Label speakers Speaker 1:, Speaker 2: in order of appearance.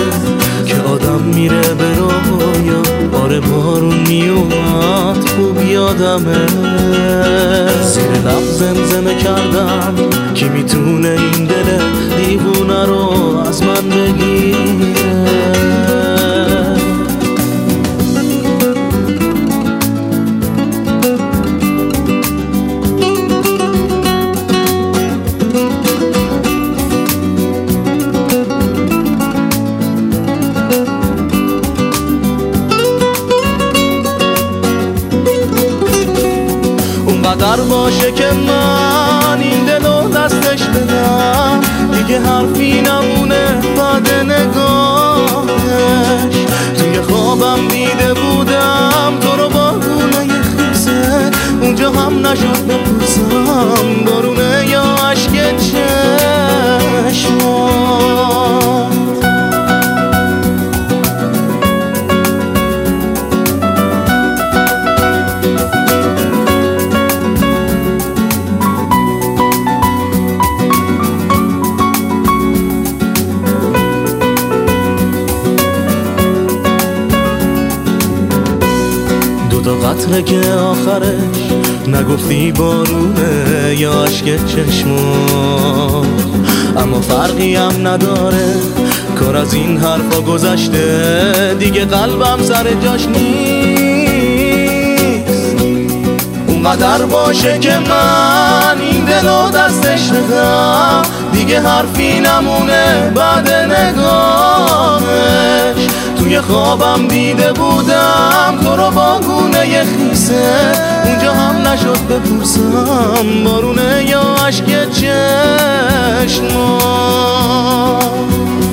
Speaker 1: که آدم میره به رویا. آره بارون میومد خوب یادمه، زیر لب زمزمه کردم کی میتونه این دل دیوونه رو از من بگیره. اونقدر باشه که من این دلو دستش بدم، دیگه حرفی نمونه بعد نگاهش. توی خوابم دیده بودم تو رو با گونه خیزه، اونجا هم نشد بپرسم بارونه یا عشق چشمات. دو قطره که آخرش نگفتی بارونه یا عشق چشمات، اما فرقی هم نداره کار از این حرفا گذشته، دیگه قلبم سر جاش نیست. اونقدر باشه که من این دلو دستش بدم، دیگه حرفی نمونه بعد نگاهش. توی خوابم دیده بودم تو رو با گونه خیسه، اونجا هم نشد بپرسم بارونه یا عشق چشمات.